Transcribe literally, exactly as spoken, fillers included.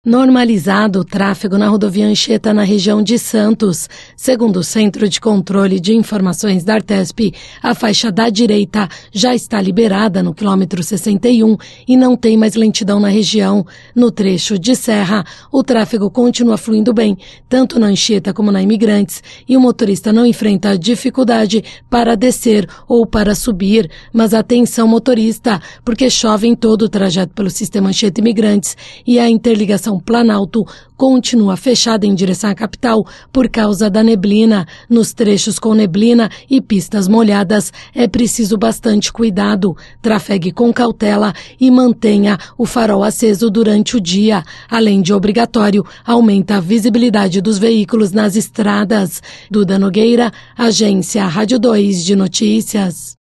Normalizado o tráfego na rodovia Anchieta na região de Santos. Segundo o Centro de Controle de Informações da Artesp, a faixa da direita já está liberada no quilômetro sessenta e um e não tem mais lentidão na região. No trecho de serra, o tráfego continua fluindo bem, tanto na Anchieta como na Imigrantes, e o motorista não enfrenta dificuldade para descer ou para subir. Mas atenção motorista, porque chove em todo o trajeto pelo sistema Anchieta Imigrantes e a interligação Planalto continua fechada em direção à capital por causa da neblina. Nos trechos com neblina e pistas molhadas é preciso bastante cuidado. Trafegue com cautela e mantenha o farol aceso durante o dia. Além de obrigatório, aumenta a visibilidade dos veículos nas estradas. Duda Nogueira, Agência Rádio dois de Notícias.